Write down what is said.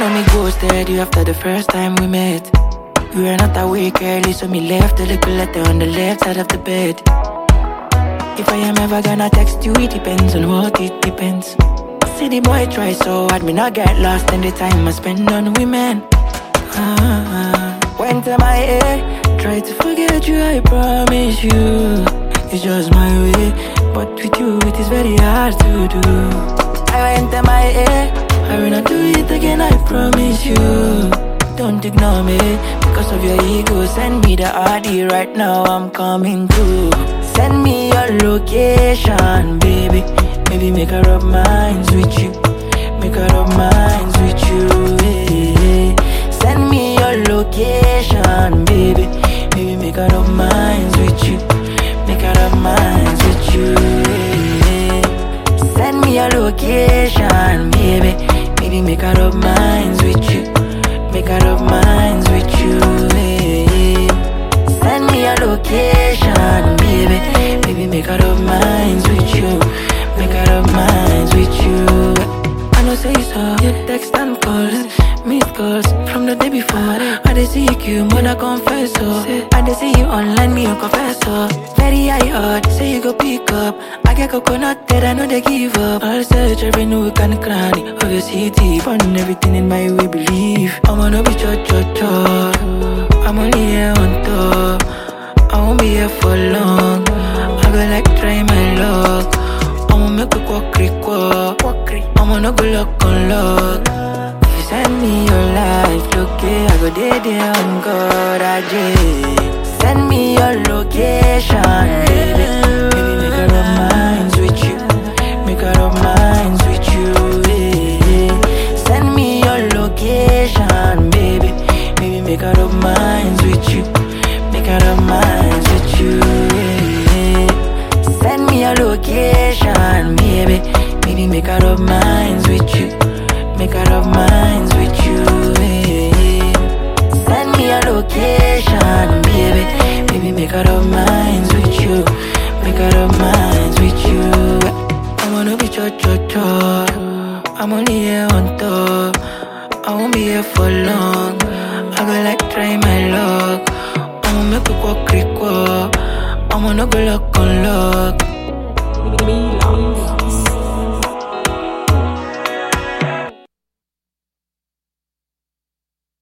know me ghosted you after the first time we met. We were not awake early, so me left a little letter on the left side of the bed. If I am ever gonna text you, it depends on what it depends. See the boy try so hard, me not get lost in the time I spend on women. Went to my head, tried to forget you, I promise you. It's just my way, but with you it is very hard to do. I went to my head, I will not do it again, I promise you. Don't ignore me, because of your ego. Send me the ID right now, I'm coming through. Send me your location, baby. Maybe make her rub minds with you. Make her rub minds with you, hey. Send me your location, baby. Maybe make her rub minds with you. Make her rub minds with you, hey. Send me your location, baby. Maybe make her rub minds with you. Make her rub minds with you, hey. Send me your location, baby. Maybe make her rub minds with you. Make her rub minds with you. I know say so, you text and calls, meet calls from the day before. I dey see you, mother confess so. I dey see you online, me a confess so. Very high heart, say you go pick up. I get coconut that I know they give up. I'll search every nook and cranny of your city, fun everything in my way believe. I'm gonna be cho. I'm only here on top. I won't be here for long. I go like try my luck. I'ma make a quack. I'ma no go lock on lock. If you send me your life, look I go there on God, I did. Send me your location, baby. Maybe make her rub minds with you. Make her rub minds with you, hey. Send me your location, baby. Maybe make her rub minds with you. Make her rub minds with you, hey. Send me your location, baby. Maybe make her rub minds with you. Make her rub minds with you, hey. Send me your location, baby. Maybe make her rub minds with you. Make her rub minds with you. I wanna be cho. I'm only here on top. I won't be here for long. I go like try my luck. I'ma make a quack. I'ma no go lock on lock.